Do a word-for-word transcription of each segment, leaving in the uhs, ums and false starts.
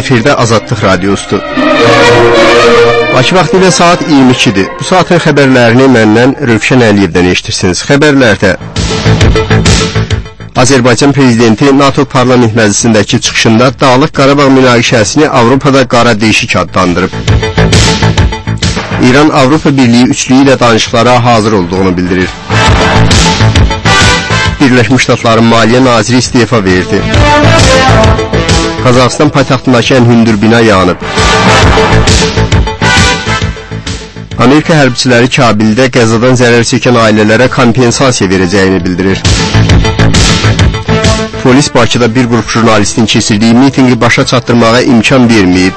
efirdə Azadlıq Radiosudur. Bakı vaxtı ilə saat iyirmi ikidir. Bu saatın xəbərlərini məndən Rövşən Əliyevdən eşitirsiniz. Xəbərlərdə Azərbaycan Prezidenti NATO Parlament Məclisindəki çıxışında Dağlıq Qarabağ münaqişəsini Avropada qara deşik adlandırıb. İran Avropa Birliyi üçlüyü ilə danışıqlara hazır olduğunu bildirir. Birləşmiş Ştatların Maliyyə Naziri istefa verdi. Qazaxıstan paytaxtındakı ən hündür bina yanıb. Amerika hərbçiləri Kabildə qəzadan zərər çəkən ailələrə kompensasiya verəcəyini bildirir. Polis Bakıda bir qrup jurnalistin keçirdiyi mitingi başa çatdırmağa imkan verməyib.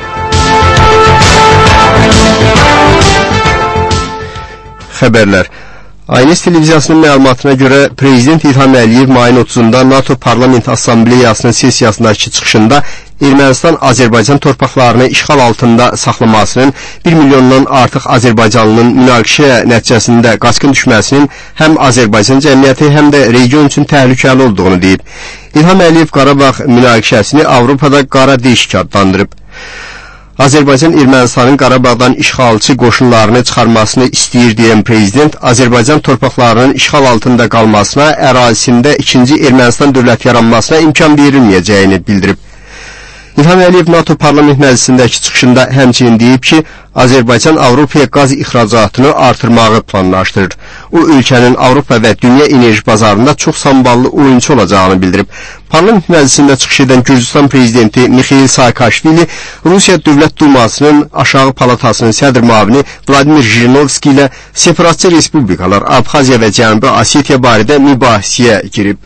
Xəbərlər. Aynes televiziyasının məlumatına görə Prezident İlham Əliyev mayın otuzunda NATO Parlament Assambleyasının sessiyasındakı çıxışında Ermənistan Azərbaycan torpaqlarını işğal altında saxlamasının, bir milyondan artıq Azərbaycanlının münaqişə nəticəsində qaçqın düşməsinin həm Azərbaycan cəmiyyəti, həm də region üçün təhlükəli olduğunu deyib. İlham Əliyev Qarabağ münaqişəsini Avropada qara deşik adlandırıb. Azərbaycan Ermənistanın Qarabağdan işğalçı qoşunlarını çıxarmasını istəyir deyən prezident, Azərbaycan torpaqlarının işğal altında qalmasına, ərazisində ikinci Ermənistan dövləti yaranmasına imkan verilməyəcəyini bildirib. İlham Əliyev NATO Parlament Məclisindəki çıxışında həmçinin deyib ki, Azərbaycan Avropaya qaz ixracatını artırmağı planlaşdırır. O, ölkənin Avropa və dünya enerji bazarında çox samballı oyunçu olacağını bildirib. Parlament Məclisində çıxış edən Gürcüstan Prezidenti Mikhail Saakashvili, Rusiya Dövlət Dumasının aşağı palatasının sədr müavini Vladimir Jirinovski ilə separatçı respublikalar Abxaziya və Cənubi Osetiya barədə mübahisəyə girib.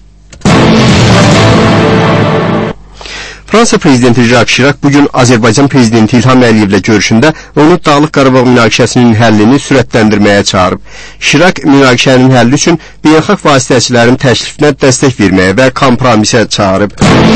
Fransa Prezidenti Jacques Chirac bugün Azərbaycan Prezidenti İlham Əliyevlə görüşündə onu Dağlıq Qarabağ münaqişəsinin həllini sürətləndirməyə çağırıb. Chirac münaqişənin həlli üçün beynəlxalq vasitəçilərin təklifinə dəstək verməyə və kompromisə çağırıb.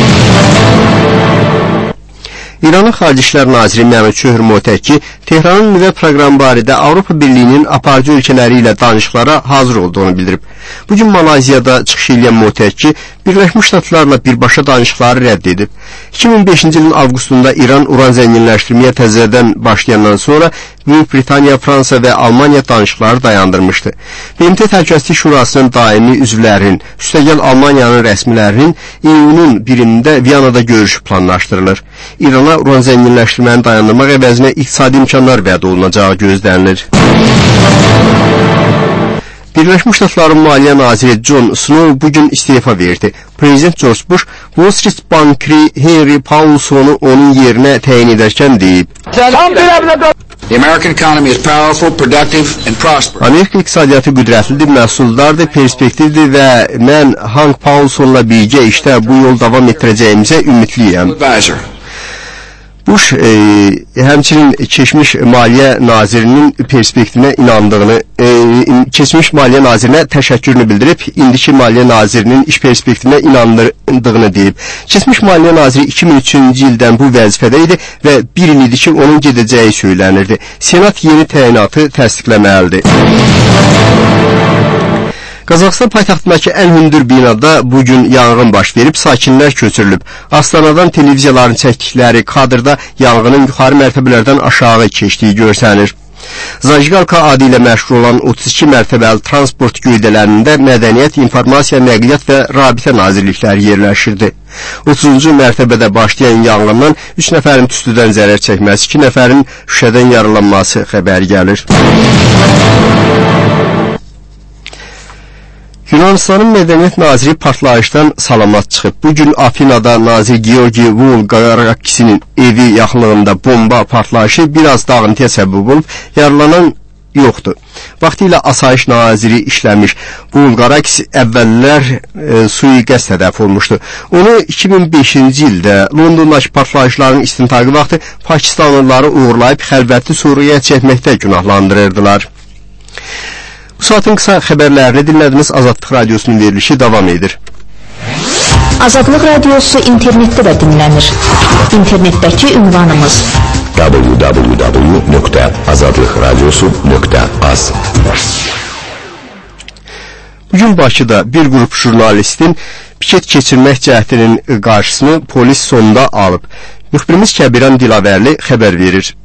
İranın Xarici İşlər Naziri Məmməd Şöhr Motəki Tehranın nüvə proqramı barədə Avropa Birliyinin aparıcı ölkələri ilə danışıqlara hazır olduğunu bildirib. Bugün Malayziyada çıxış edən Motəki Birləşmiş Ştatlarla birbaşa danışıqları rədd edib. iki min beşinci ilin avqustunda İran uran zənginləşdirməyə təzədən başlayandan sonra Böyük Britaniya, Fransa və Almaniya danışıqları dayandırmışdı. B M T Təhlükəsizlik Şurasının daimi üzvlərinin, üstəgəl Almaniyanın rəsmilərinin iyunun birində Viyanada görüşü planlaşdırılır. İrana uran zənginləşdirməni dayandırmaq əvəzinə iqtisadi imkanlar vəd olunacağı gözlənilir. Birləşmiş Ştatların Maliyyə Naziri John Snow bugün istefa verdi. Prezident George Bush, Wall Street bankiri Henry Paulsonu onun yerinə təyin edərkən deyib. The American economy is powerful, productive and prosperous. Amerika iqtisadiyyatı qüdrətlidir, məhsuldardır, perspektivdir və mən Hank Paulsonla birgə işdə bu yol davam etdirəcəyimizə ümidliyəm. Bush e, həmçinin keçmiş Maliyyə Nazirinin perspektivinə inandığını, e, keçmiş Maliyyə Nazirinə təşəkkürünü bildirib, indiki Maliyyə Nazirinin iş perspektivinə inandığını deyib. Keçmiş Maliyyə Naziri iki min üçüncü ildən bu vəzifədə idi və bir il idi ki, onun gedəcəyi söylənirdi. Senat yeni təyinatı təsdiqləməlidir. Qazaxıstan paytaxtındakı ən hündür binada bugün yanğın baş verib, sakinlər köçürülüb. Astanadan televiziyaların çəkdikləri kadrda yanğının yuxarı mərtəbələrdən aşağı keçdiyi görsənir. Zajgalka adı ilə məşğul olan otuz iki mərtəbəli transport göydələrində Mədəniyyət, İnformasiya, Nəqliyyat və Rabitə Nazirlikləri yerləşirdi. otuzuncu mərtəbədə başlayan yanğından üç nəfərin tüstüdən zərər çəkməsi, iki nəfərin şüşədən yaralanması xəbəri gəlir. Yunanistanın Mədəniyyət Naziri partlayışdan salamat çıxıb. Bugün Afinada Nazir Georgi Volgarakisinin evi yaxınlığında bomba partlayışı biraz dağıntıya səbəb olub, yaralanan yoxdur. Vaxtilə Asayiş Naziri işləmiş. Volgarakis əvvəllər e, sui-qəsd hədəf olmuşdu. Onu iki min beşinci ildə Londondakı partlayışların istintaqı vaxtı Pakistanlıları uğurlayıb xəlvətli Suriyaya çəkməkdə günahlandırırdılar. Bu saatin qısa xəbərlərini dinlədiniz. Azadlıq Radiosunun verilişi davam edir. Azadlıq Radiosu internetdə də dinlənir. İnternetdəki ünvanımız w w w nöqtə azadlıq radiosu nöqtə az. Bugün Bakıda bir qrup jurnalistin piket keçirmək cəhdinin qarşısını polis sonda alıb. Müxbirimiz Kəbiran Dilavərli xəbər verir.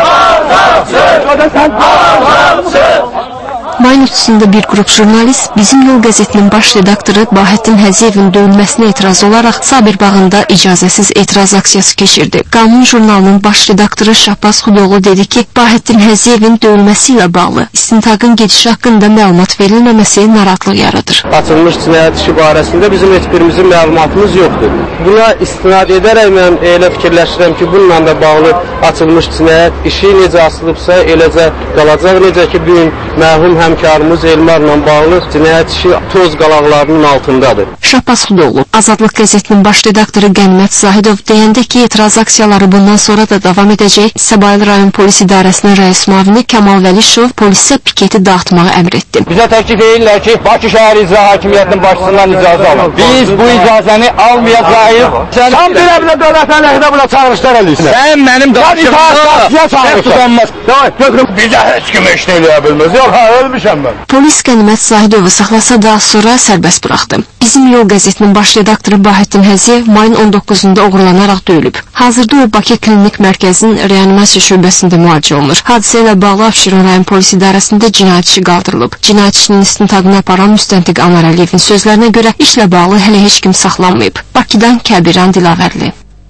Mayın üçündə bir qrup jurnalist Bizim Yol qəzetinin baş redaktoru Bahəttin Həziyevin döyülməsinə etiraz olaraq Sabir bağında icazəsiz etiraz aksiyası keçirdi. Qanun jurnalının baş redaktoru Şahbaz Xudoğlu dedi ki, Bahəttin Həziyevin döyülməsi ilə bağlı istintaqın gedişi haqqında məlumat verilməməsi narahatlıq yaradır. Açılmış cinayət işi barəsində bizim heç birimizin məlumatımız yoxdur. Buna istinad edərək mən elə fikirləşirəm ki, bununla da bağlı açılmış cinayət işi necə asılıbsa eləcə qalacaq. Necə ki, bugün mərhum həmkarımız Elmarla bağlı cinayət işi toz qalaqlarının altındadır. Şahbaz Xudoğlu, Azadlıq qəzetinin baş redaktoru Qənimət Zahidov deyəndə ki, etiraz aksiyaları bundan sonra da davam edəcək. Səbail rayon polis idarəsinin rəis müavini Kamal Vəlişov polisə piketi dağıtmağı əmr etdi. Bizə təklif edirlər ki, Bakı şəhər icra hakimiyyətinin başçısından icazə alın. Biz bu icazəni almayacağıq. Sən bir əvlə dövlət əleyhinə buna çağırışlar eləyirsən. Sən mənim danışığımda tutanmaz. Bizə heç kim heç nə eləyə bilməz. Yox, hə, ölmüşəm mən. Polis Qənimət Zahidovu saxlasa da sonra sərbəst buraxdı. Bizim Yol qəzetinin baş redaktoru Bahəttin Həziyev mayın on doqquzunda oğurlanaraq döyülüb. Hazırda o Bakı Klinik Mərkəzinin reanimasiya şöbəsində müalicə olunur. Hadisə ilə bağlı Abşeron rayon polis idarəsində cinayət işi qaldırılıb. Cinayət işinin istintaqını aparan müstəntiq Anar Əliyevin sözlərinə görə işlə bağlı hələ heç kim saxlanmayıb. Bakıdan Kəbiran Dilavərli.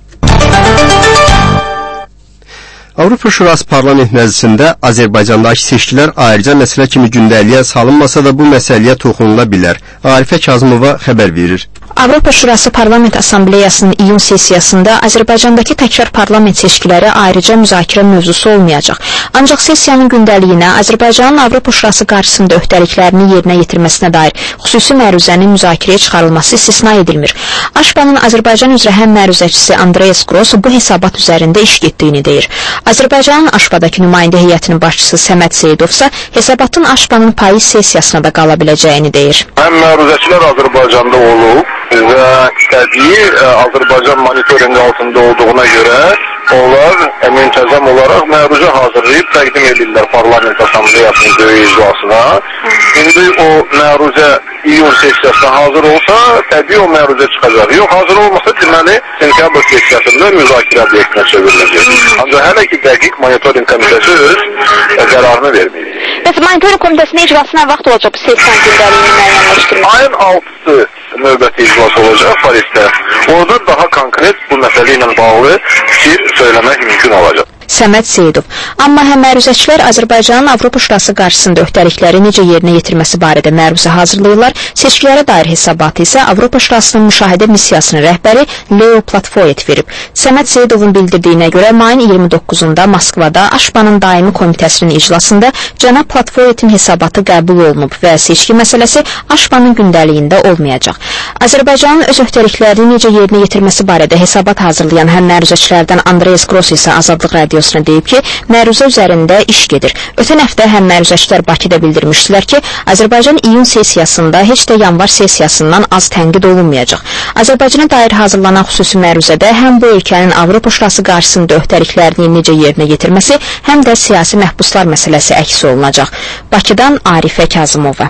Avropa Şurası Parlament Məclisində Azərbaycandakı seçkilər ayrıca məsələ kimi gündəliyə salınmasa da bu məsələyə toxunula bilər. Arifə Kazımova xəbər verir. Avropa Şurası Parlament Assambleyasının iyun sessiyasında Azərbaycandakı təkrar parlament seçkiləri ayrıca müzakirə mövzusu olmayacaq. Ancaq sessiyanın gündəliyinə Azərbaycanın Avropa Şurası qarşısında öhdəliklərini yerinə yetirməsinə dair xüsusi məruzənin müzakirəyə çıxarılması istisna edilmir. Aşpanın Azərbaycan üzrə həm məruzəçisi Andreas Gross bu hesabat üzərində iş getdiyini deyir. Azərbaycanın Aşpadakı nümayəndə heyətinin başçısı Səməd Seyidovsa hesabatın Aşpanın payız sessiyasına da qala biləcəyini deyir. Həm məruzəçilər Azərbaycanda olub və istədiyi Azərbaycan monitoringi altında olduğuna görə onlar müntəzəm olaraq məruzə hazırlayıb təqdim edirlər Parlament Assambleyasının böyük iclasına. İndi o məruzə iyun sessiyasına hazır olsa, təbii o məruzə çıxacaq. Yox, hazır olmasa deməli sentyabr sessiyasında müzakirə obyektinə çevriləcək. Ancaq hələ ki dəqiq monitoring komitəsi öz qərarını verməyir. Bəs monitoring komitəsinin iclasına vaxt olacaq bu sessiyanın gündəliyini müəyyənləşdirmək? Ayın altısı növbəti iclas olacaq Parisdə. Orada daha konkret bu məsələ ilə bağlı fikir söyləmək mümkün olacaq. Səməd Seyidov. Amma həm məruzəçilər Azərbaycanın Avropa Şurası qarşısında öhdəlikləri necə yerinə yetirməsi barədə məruzə hazırlayırlar. Seçkilərə dair hesabatı isə Avropa Şurasının müşahidə missiyasının rəhbəri Leo Platfoyet verib. Səməd Seyidovun bildirdiyinə görə mayın iyirmi doqquzunda Moskvada Aşpanın daimi komitəsinin iclasında cənab Platfoyetin hesabatı qəbul olunub və seçki məsələsi Aşpanın gündəliyində olmayacaq. Azərbaycanın öz öhdəliklərini necə yerinə yetirməsi barədə hesabat hazırlayan həm məruzəçilərdən Andreas Gross isə Azadlıq Radiosuna deyib ki, məruzə üzərində iş gedir. Ötən həftə həm məruzəçilər Bakıda bildirmişdilər ki, Azərbaycan iyun sessiyasında heç də yanvar sessiyasından az tənqid olunmayacaq. Azərbaycana dair hazırlanan xüsusi məruzədə həm bu ölkənin Avropa Şurası qarşısında öhdəliklərini necə yerinə yetirməsi, həm də siyasi məhbuslar məsələsi əks olunacaq. Bakıdan Arifə Kazımova.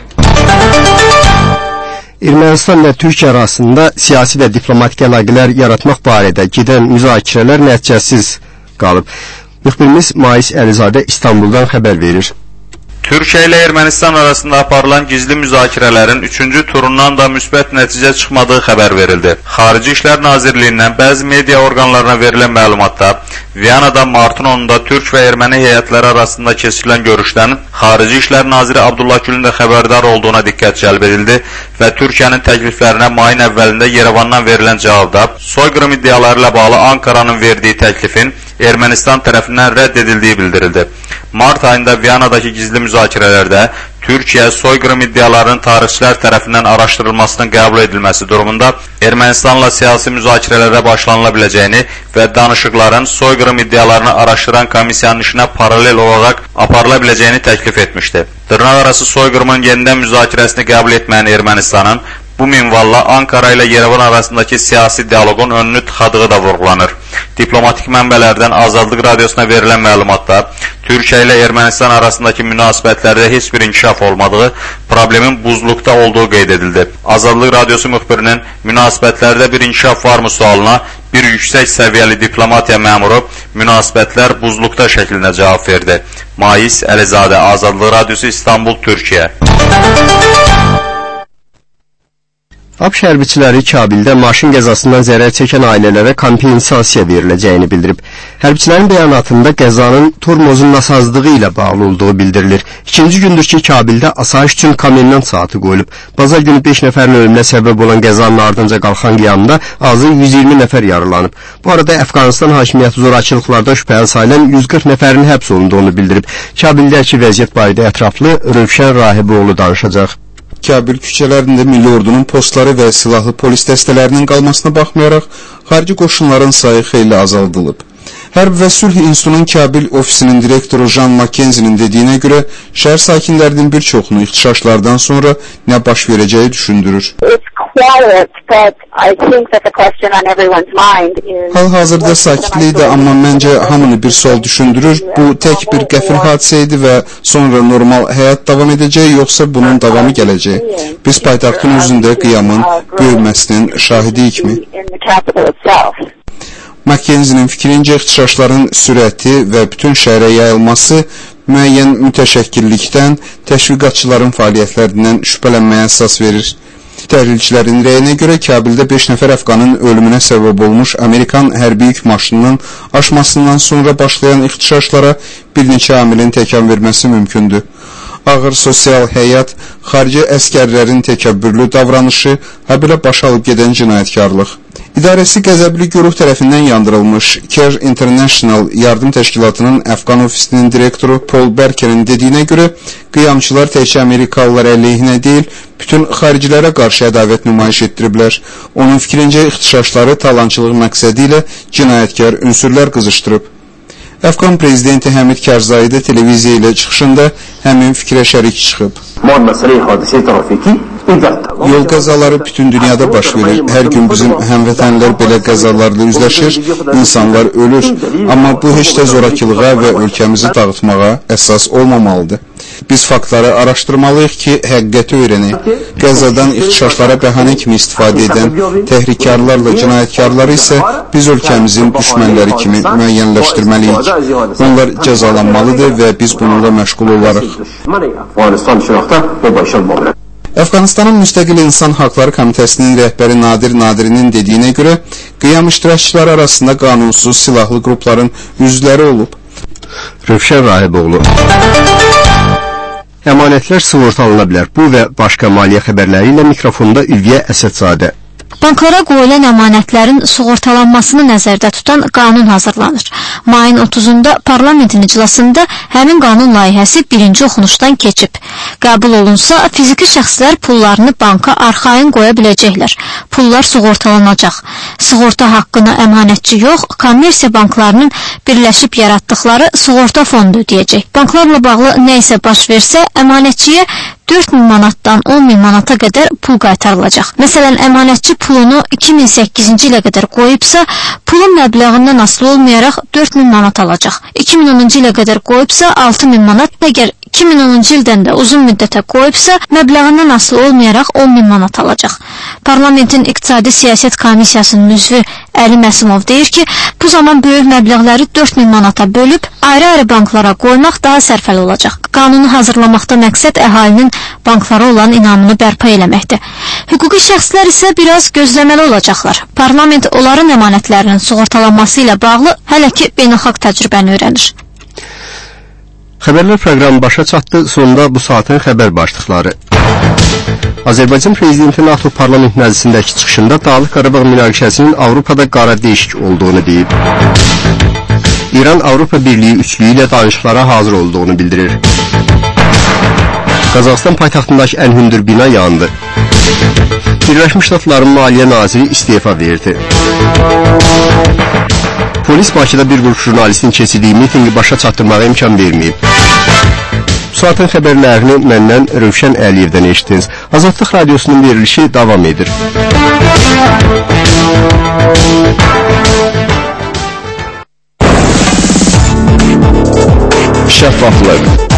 Ermənistanla Türkiyə arasında siyasi və diplomatik əlaqələr yaratmaq barədə gedən müzakirələr nəticəsiz qalıb. Müxbirimiz Mais Əlizadə İstanbuldan xəbər verir. Türkiyə ilə Ermənistan arasında aparılan gizli müzakirələrin üçüncü turundan da müsbət nəticə çıxmadığı xəbər verildi. Xarici İşlər Nazirliyindən bəzi media orqanlarına verilən məlumatda Viyanada martın onunda Türk və Erməni heyətləri arasında keçirilən görüşdən Xarici İşlər Naziri Abdullah Gülün də xəbərdar olduğuna diqqət cəlb edildi və Türkiyənin təkliflərinə mayın əvvəlində Yerevandan verilən cavabda soyqırım iddiaları ilə bağlı Ankaranın verdiyi təklifin Ermənistan tərəfindən rədd edildiyi bildirildi. Mart ayında Viyanadakı gizli müzakirələrdə Türkiyə soyqırım iddialarının tarixçilər tərəfindən araşdırılmasının qəbul edilməsi durumunda Ermənistanla siyasi müzakirələrə başlanıla biləcəyini və danışıqların soyqırım iddialarını araşdıran komissiyanın işinə paralel olaraq aparıla biləcəyini təklif etmişdi. Dırnaqarası soyqırımın yenidən müzakirəsini qəbul etməyən Ermənistanın Bu minvalla Ankara ilə Yerevan arasındakı siyasi dialoqun önünü tıxadığı da vurğulanır. Diplomatik mənbələrdən Azadlıq Radiosuna verilən məlumatda Türkiyə ilə Ermənistan arasındakı münasibətlərdə heç bir inkişaf olmadığı, problemin buzluqda olduğu qeyd edildi. Azadlıq Radiosu müxbirinin münasibətlərdə bir inkişaf varmı sualına bir yüksək səviyyəli diplomatiya məmuru münasibətlər buzluqda şəklində cavab verdi. Mais Əlizadə, Azadlıq Radiosu, İstanbul, Türkiyə. ABŞ hərbiçiləri Kabildə maşın qəzasından zərər çəkən ailələrə kompensasiya veriləcəyini bildirib. Hərbiçilərin bəyanatında qəzanın tormozun nasazlığı ilə bağlı olduğu bildirilir. İkinci gündür ki, Kabildə asayiş üçün komendant saatı qoyulub. Bazar günü beş nəfərin ölümünə səbəb olan qəzanın ardınca qalxan qiyamında azı yüz iyirmi nəfər yaralanıb. Bu arada Əfqanistan hakimiyyəti zorakılıqlarda şübhəli sayılan yüz qırx nəfərin həbs olunduğunu bildirib. Kabildəki vəziyyət barədə ətraflı Rövşən Rahiboğlu danışacaq. Kabil küçələrində milli ordunun postları və silahlı polis dəstələrinin qalmasına baxmayaraq, xarici qoşunların sayı xeyli azaldılıb. Hərb və Sülh İnstitutunun Kabil ofisinin direktoru Jan Mackenzinin dediyinə görə, şəhər sakinlərinin bir çoxunu ixtişaşlardan sonra nə baş verəcəyi düşündürür. Hal-hazırda sakitlikdir, amma məncə hamını bir sual düşündürür. Bu tək bir qəfil hadisə idi və sonra normal həyat davam edəcək, yoxsa bunun davamı gələcək. Biz paytaxtın özündə qiyamın böyüməsinin şahidiyikmi? Mackenzinin fikrincə ixtişaşların sürəti və bütün şəhərə yayılması müəyyən mütəşəkkillikdən, təşviqatçıların fəaliyyətlərindən şübhələnməyə əsas verir. Təhlilçilərin rəyinə görə Kabildə beş nəfər əfqanın ölümünə səbəb olmuş Amerikan hərbi yük maşınının aşmasından sonra başlayan ixtişaşlara bir neçə amilin təkan verməsi mümkündür. Ağır sosial həyat, xarici əskərlərin təkəbbürlü davranışı, habelə baş alıb gedən cinayətkarlıq. İdarəsi qəzəbli güruh tərəfindən yandırılmış Care International yardım təşkilatının Əfqan ofisinin direktoru Paul Berkerin dediyinə görə, qiyamçılar təkcə Amerikalılar əleyhinə deyil, bütün xaricilərə qarşı ədavət nümayiş etdiriblər. Onun fikrincə ixtişaşları talançılıq məqsədi ilə cinayətkar ünsürlər qızışdırıb. Əfqan prezidenti Həmid Karzai də televiziya ilə çıxışında həmin fikrə şərik çıxıb. Yol qəzaları bütün dünyada baş verir. Hər gün bizim həmvətənlər belə qəzalarla üzləşir, insanlar ölür. Amma bu heç də zorakılığa və ölkəmizi dağıtmağa əsas olmamalıdır. Biz faktları araşdırmalıyıq ki, həqiqəti öyrənək. Qəzadan ixtişaşlara bəhanə kimi istifadə edən təhrikarlarla cinayətkarları isə biz ölkəmizin düşmənləri kimi müəyyənləşdirməliyik. Onlar cəzalanmalıdır və biz bununla məşğul olarıq. Əfqanistanın Müstəqil İnsan Haqları Komitəsinin rəhbəri Nadir Nadirinin dediyinə görə, qiyam iştirakçıları arasında qanunsuz silahlı qrupların üzvləri olub. Rövşən Rahiboğlu. Əmanətlər sığortalana bilər. Bu və başqa maliyyə xəbərləri ilə mikrofonda Ülviyə Əsədzadə. Banklara qoyulan əmanətlərin sığortalanmasını nəzərdə tutan qanun hazırlanır. Mayın otuzunda parlamentin iclasında həmin qanun layihəsi birinci oxunuşdan keçib. Qəbul olunsa, fiziki şəxslər pullarını banka arxayın qoya biləcəklər. Pullar sığortalanacaq. Sığorta haqqını əmanətçi yox, kommersiya banklarının birləşib yaratdıqları sığorta fondu ödəyəcək. Banklarla bağlı nə isə baş versə, əmanətçiyə dörd min manatdan on min manata qədər pul qaytarılacaq. Məsələn, əmanətçi pulunu iki min səkkizinci ilə qədər qoyubsa, pulun məbləğindən asılı olmayaraq dörd min manat alacaq. iki min onuncu ilə qədər qoyubsa altı min manat, əgər iki min onuncu ildən də uzun müddətə qoyubsa, məbləğindən asılı olmayaraq on min manat alacaq. Parlamentin İqtisadi Siyasət Komissiyasının üzvü Əli Məsimov deyir ki, bu zaman böyük məbləğləri dörd min manata bölüb, ayrı-ayrı banklara qoymaq daha sərfəli olacaq. Qanunu hazırlamaqda məqsəd əhalinin banklara olan inamını bərpa eləməkdir. Hüquqi şəxslər isə biraz gözləməli olacaqlar. Parlament onların əmanətlərinin sığortalanması ilə bağlı hələ ki beynəlxalq təcrübəni öyrənir. Xəbərlər proqramı başa çatdı. Sonunda bu saatin xəbər başlıqları. Azərbaycan prezidenti NATO parlament məclisindəki çıxışında Dağlıq Qarabağ münaqişəsinin Avropada qara deşik olduğunu deyib. İran Avropa Birliyi üçlüyü ilə danışıqlara hazır olduğunu bildirir. Qazaxıstan paytaxtındakı ən hündür bina yandı. Birləşmiş Ştatların Maliyyə Naziri istefa verdi. Polis Bakıda bir qrup jurnalistin keçirdiyi mitingi başa çatdırmağa imkan verməyib. Bu saatın xəbərlərini məndən Rövşən Əliyevdən eşitdiniz. Azadlıq Radiosunun verilişi davam edir. Şəffaflıq,